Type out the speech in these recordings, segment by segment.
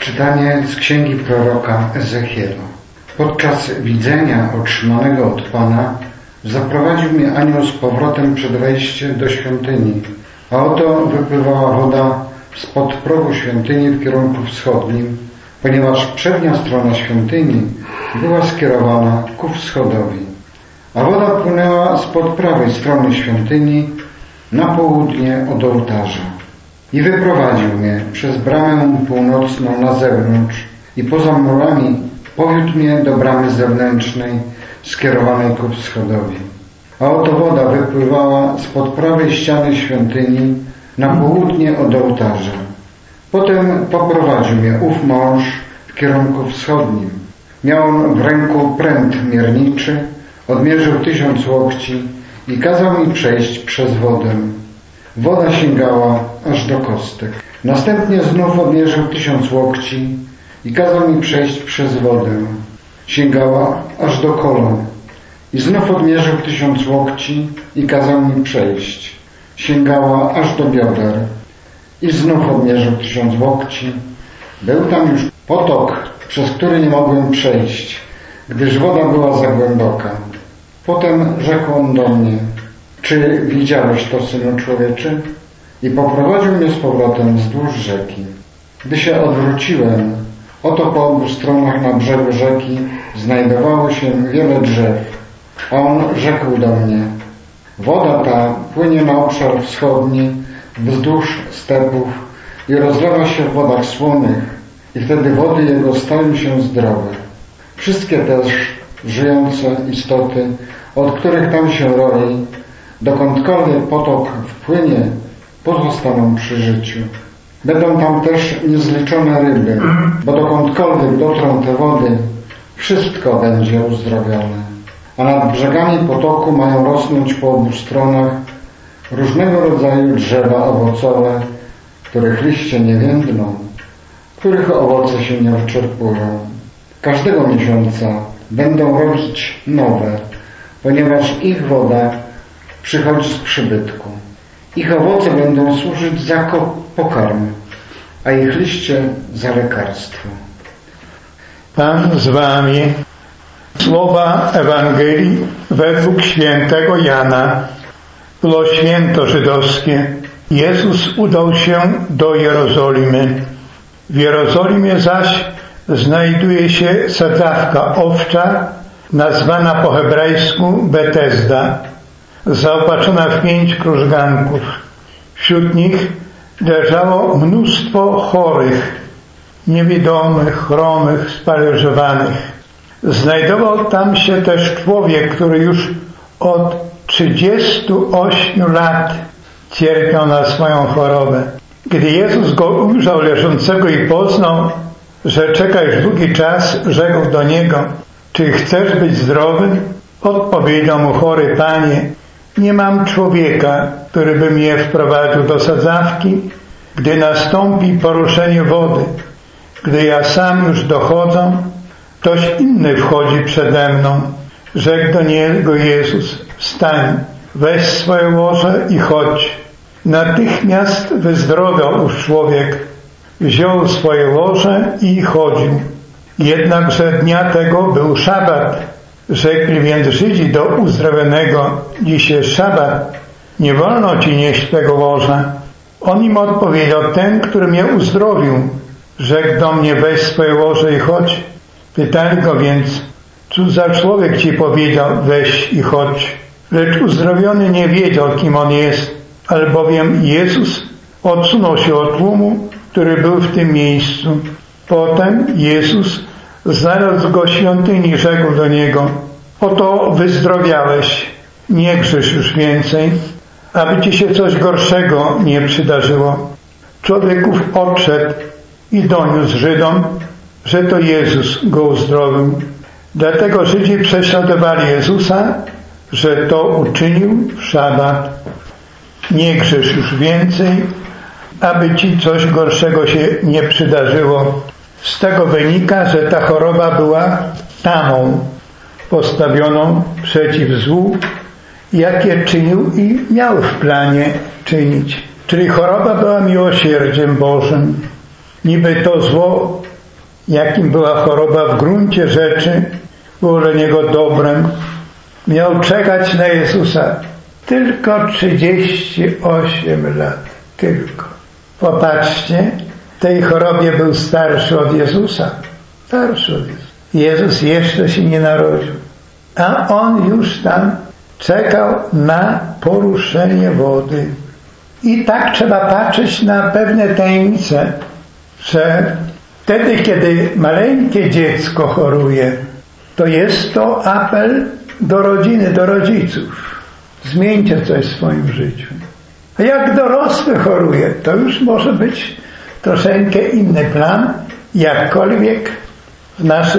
Czytanie z księgi proroka Ezechiela. Podczas widzenia otrzymanego od Pana zaprowadził mnie anioł z powrotem przed wejściem do świątyni, a oto wypływała woda spod progu świątyni w kierunku wschodnim, ponieważ przednia strona świątyni była skierowana ku wschodowi, a woda płynęła spod prawej strony świątyni na południe od ołtarza. I wyprowadził mnie przez bramę północną na zewnątrz i poza murami powiódł mnie do bramy zewnętrznej skierowanej ku wschodowi. A oto woda wypływała spod prawej ściany świątyni na południe od ołtarza. Potem poprowadził mnie ów mąż w kierunku wschodnim. Miał on w ręku pręt mierniczy, odmierzył 1000 łokci i kazał mi przejść przez wodę. Woda sięgała aż do kostek. Następnie znów odmierzył 1000 łokci i kazał mi przejść przez wodę. Sięgała aż do kolan. I znów odmierzył 1000 łokci i kazał mi przejść. Sięgała aż do bioder. I znów odmierzył 1000 łokci. Był tam już potok, przez który nie mogłem przejść, gdyż woda była za głęboka. Potem rzekł on do mnie: czy widziałeś to, synu człowieczy? I poprowadził mnie z powrotem wzdłuż rzeki. Gdy się odwróciłem, oto po obu stronach na brzegu rzeki znajdowało się wiele drzew. A on rzekł do mnie: woda ta płynie na obszar wschodni wzdłuż stepów i rozlewa się w wodach słonych i wtedy wody jego stają się zdrowe. Wszystkie też żyjące istoty, od których tam się roi, dokądkolwiek potok wpłynie, pozostaną przy życiu. Będą tam też niezliczone ryby, bo dokądkolwiek dotrą te wody, wszystko będzie uzdrowione. A nad brzegami potoku mają rosnąć po obu stronach różnego rodzaju drzewa owocowe, których liście nie więdną, których owoce się nie wyczerpują. Każdego miesiąca będą rodzić nowe, ponieważ ich woda przychodzi z przybytku. Ich owoce będą służyć za pokarm, a ich liście za lekarstwo. Pan z wami. Słowa Ewangelii według świętego Jana. Było święto żydowskie. Jezus udał się do Jerozolimy. W Jerozolimie zaś znajduje się sadzawka owcza, nazwana po hebrajsku Betesda, zaopatrzona w 5 krużganków. Wśród nich leżało mnóstwo chorych, niewidomych, chromych, sparaliżowanych. Znajdował tam się też człowiek, który już od 38 lat cierpiał na swoją chorobę. Gdy Jezus go ujrzał leżącego i poznał, że czeka już długi czas, rzekł do niego: czy chcesz być zdrowy? Odpowiedział mu chory: Panie, nie mam człowieka, który by mnie wprowadził do sadzawki, gdy nastąpi poruszenie wody. Gdy ja sam już dochodzę, ktoś inny wchodzi przede mną. Rzekł do niego Jezus: wstań, weź swoje łoże i chodź. Natychmiast wyzdrowiał ów człowiek, wziął swoje łoże i chodził. Jednakże dnia tego był szabat. Rzekli więc Żydzi do uzdrowionego: dziś jest szabat, nie wolno ci nieść tego łoża. On im odpowiedział: ten, który mnie uzdrowił, rzekł do mnie: weź swoje łoże i chodź. Pytali go więc: cóż za człowiek ci powiedział: weź i chodź? Lecz uzdrowiony nie wiedział, kim on jest, albowiem Jezus odsunął się od tłumu, który był w tym miejscu. Potem Jezus, znalazł go w świątyni, i rzekł do niego: oto wyzdrowiałeś, nie grzesz już więcej, aby ci się coś gorszego nie przydarzyło. Człowiek ów odszedł i doniósł Żydom, że to Jezus go uzdrowił. Dlatego Żydzi prześladowali Jezusa, że to uczynił w szabat. Nie grzesz już więcej, aby ci coś gorszego się nie przydarzyło. Z tego wynika, że ta choroba była tamą postawioną przeciw złu, jakie czynił i miał w planie czynić. Czyli choroba była miłosierdziem Bożym. Niby to zło jakim była choroba, w gruncie rzeczy było dla niego dobrem. Miał czekać na Jezusa tylko 38 lat. Tylko. Popatrzcie, w tej chorobie był starszy od Jezusa. Starszy od Jezusa. Jezus jeszcze się nie narodził. A on już tam czekał na poruszenie wody. I tak trzeba patrzeć na pewne tajemnice, że wtedy, kiedy maleńkie dziecko choruje, to jest to apel do rodziny, do rodziców. Zmieńcie coś w swoim życiu. A jak dorosły choruje, to już może być troszeczkę inny plan, jakkolwiek w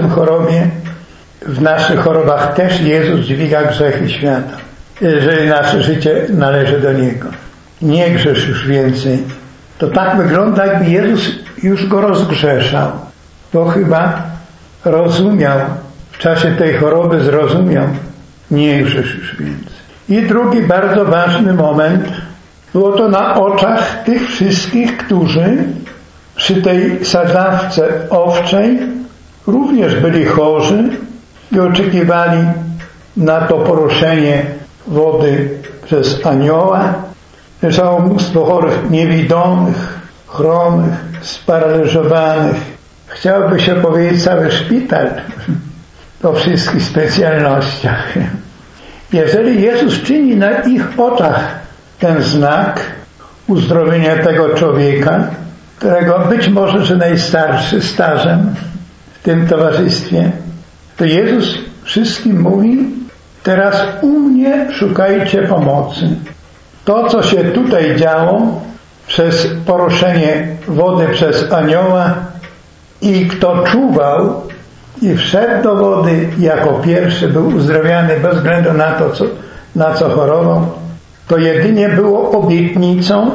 naszych chorobach też Jezus dźwiga grzechy świata. Jeżeli nasze życie należy do Niego. Nie grzesz już więcej. To tak wygląda, jakby Jezus już go rozgrzeszał. Bo chyba rozumiał, w czasie tej choroby zrozumiał, nie grzesz już więcej. I drugi bardzo ważny moment, było to na oczach tych wszystkich, którzy przy tej sadzawce owczej również byli chorzy i oczekiwali na to poruszenie wody przez anioła. Leżało mnóstwo chorych, niewidomych, chromych, sparaliżowanych. Chciałoby się powiedzieć cały szpital po wszystkich specjalnościach. Jeżeli Jezus czyni na ich oczach ten znak uzdrowienia tego człowieka, którego być może, że najstarszy stażem w tym towarzystwie, to Jezus wszystkim mówi: teraz u mnie szukajcie pomocy. To, co się tutaj działo przez poruszenie wody przez anioła i kto czuwał i wszedł do wody jako pierwszy, był uzdrowiony bez względu na to, na co chorował, to jedynie było obietnicą,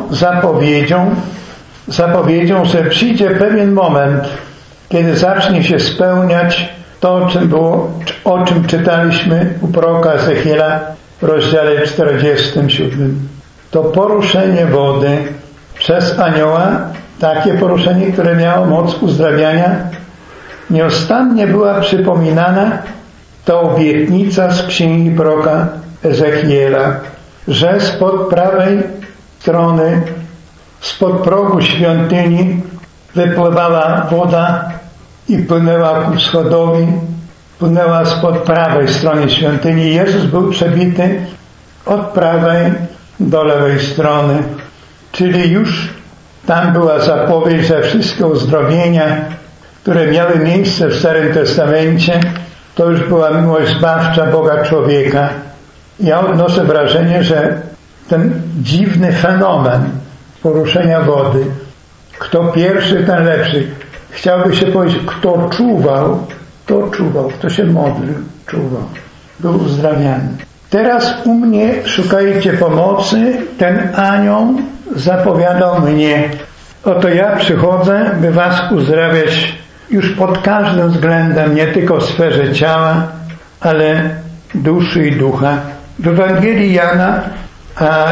zapowiedzią, że przyjdzie pewien moment, kiedy zacznie się spełniać to, o czym czytaliśmy u proroka Ezechiela w rozdziale 47. To poruszenie wody przez anioła, takie poruszenie, które miało moc uzdrawiania, nieustannie była przypominana ta obietnica z księgi proroka Ezechiela, że spod prawej strony, spod progu świątyni wypływała woda i płynęła ku wschodowi, płynęła spod prawej strony świątyni. Jezus był przebity od prawej do lewej strony, czyli już tam była zapowiedź, że wszystkie uzdrowienia, które miały miejsce w Starym Testamencie, to już była miłość zbawcza Boga człowieka. Ja odnoszę wrażenie, że ten dziwny fenomen poruszenia wody, kto pierwszy, ten lepszy. Chciałby się powiedzieć, kto czuwał, kto się modlił, czuwał, był uzdrawiany. Teraz u mnie szukajcie pomocy, ten anioł zapowiadał mnie. Oto ja przychodzę, by was uzdrawiać już pod każdym względem, nie tylko w sferze ciała, ale duszy i ducha. W Ewangelii Jana, a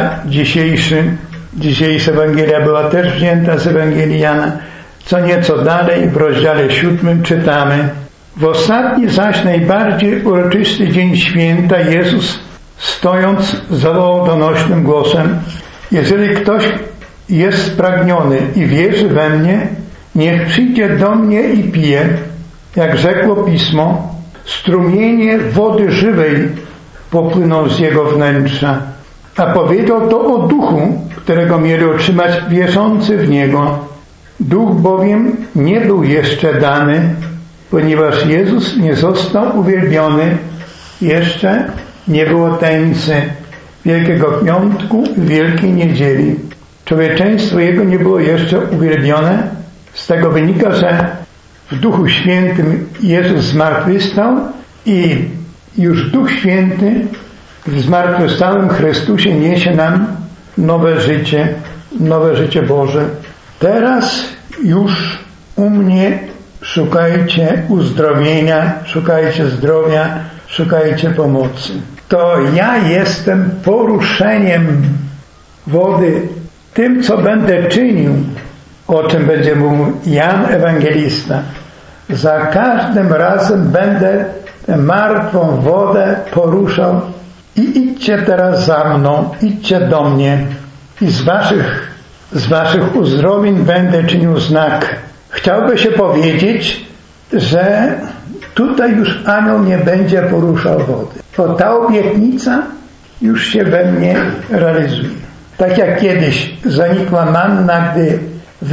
dzisiejsza Ewangelia była też wzięta z Ewangelii Jana, co nieco dalej w rozdziale 7 czytamy: w ostatni zaś najbardziej uroczysty dzień święta Jezus, stojąc, zawołał donośnym głosem: jeżeli ktoś jest spragniony i wierzy we mnie, niech przyjdzie do mnie i pije. Jak rzekło Pismo, strumienie wody żywej popłyną z jego wnętrza. A powiedział to o duchu, którego mieli otrzymać wierzący w niego. Duch bowiem nie był jeszcze dany, ponieważ Jezus nie został uwielbiony. Jeszcze nie było tajemnicy Wielkiego Piątku i Wielkiej Niedzieli. Człowieczeństwo Jego nie było jeszcze uwielbione. Z tego wynika, że w Duchu Świętym Jezus zmartwychwstał i już Duch Święty w zmartwychwstałym Chrystusie niesie nam nowe życie Boże. Teraz już u mnie szukajcie uzdrowienia, szukajcie zdrowia, szukajcie pomocy. To ja jestem poruszeniem wody, tym, co będę czynił, o czym będzie mówił Jan Ewangelista. za każdym razem będę tę martwą wodę poruszał i idźcie teraz za mną, idźcie do mnie i z waszych uzdrowień będę czynił znak. Chciałby się powiedzieć, że tutaj już anioł nie będzie poruszał wody, bo ta obietnica już się we mnie realizuje. Tak jak kiedyś zanikła manna, gdy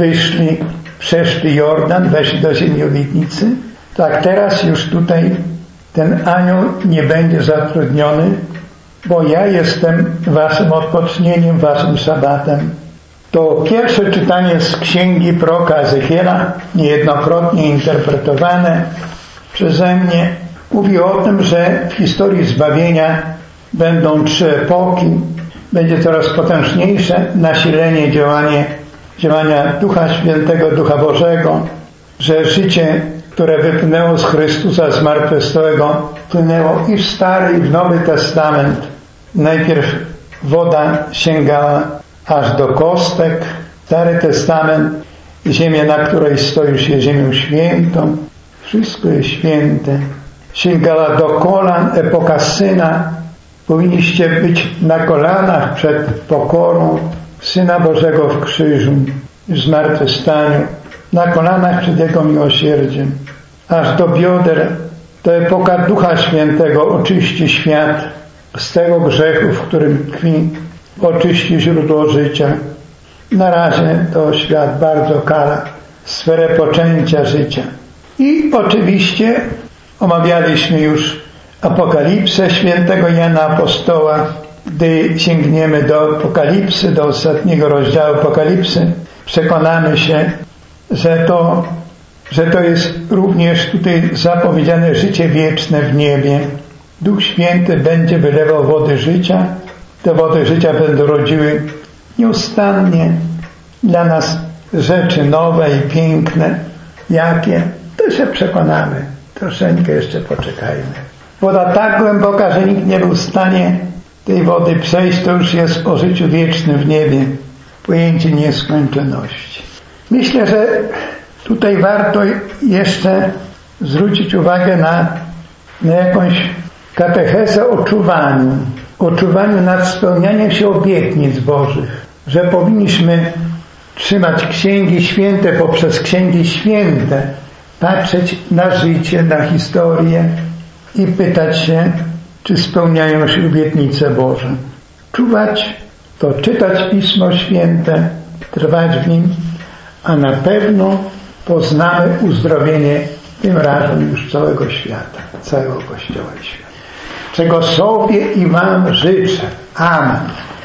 przeszli Jordan, weszli do ziemi obietnicy, tak teraz już tutaj ten anioł nie będzie zatrudniony, bo ja jestem waszym odpocznieniem, waszym szabatem. To pierwsze czytanie z księgi proroka Ezechiela, niejednokrotnie interpretowane przeze mnie, mówi o tym, że w historii zbawienia będą 3 epoki, będzie coraz potężniejsze nasilenie działania Ducha Świętego, Ducha Bożego, że życie, które wypłynęło z Chrystusa zmartwychwstałego, płynęło i w Stary, i w Nowy Testament. Najpierw woda sięgała aż do kostek. Stary Testament, ziemia, na której stoisz, jest ziemią świętą. Wszystko jest święte. Sięgała do kolan, epoka Syna. Powinniście być na kolanach przed pokorą Syna Bożego w krzyżu, w zmartwychwstaniu, na kolanach przed Jego miłosierdziem. Aż do bioder, to epoka Ducha Świętego oczyści świat z tego grzechu, w którym tkwi, oczyści źródło życia. Na razie to świat bardzo kala sferę poczęcia życia. I oczywiście omawialiśmy już Apokalipsę świętego Jana Apostoła. Gdy sięgniemy do Apokalipsy, do ostatniego rozdziału Apokalipsy, przekonamy się, że to jest również tutaj zapowiedziane życie wieczne w niebie. Duch Święty będzie wylewał wody życia. Te wody życia będą rodziły nieustannie dla nas rzeczy nowe i piękne. Jakie? To się przekonamy. Troszeczkę jeszcze poczekajmy. Woda tak głęboka, że nikt nie był w stanie tej wody przejść, to już jest o życiu wiecznym w niebie. Pojęcie nieskończoności. Myślę, że tutaj warto jeszcze zwrócić uwagę na jakąś katechezę o czuwaniu. O czuwaniu nad spełnianiem się obietnic Bożych. Że powinniśmy trzymać Księgi Święte poprzez Księgi Święte, patrzeć na życie, na historię i pytać się, czy spełniają się obietnice Boże. Czuwać to czytać Pismo Święte, trwać w nim, a na pewno poznamy uzdrowienie tym razem już całego świata, całego Kościoła i świata. Czego sobie i wam życzę. Amen.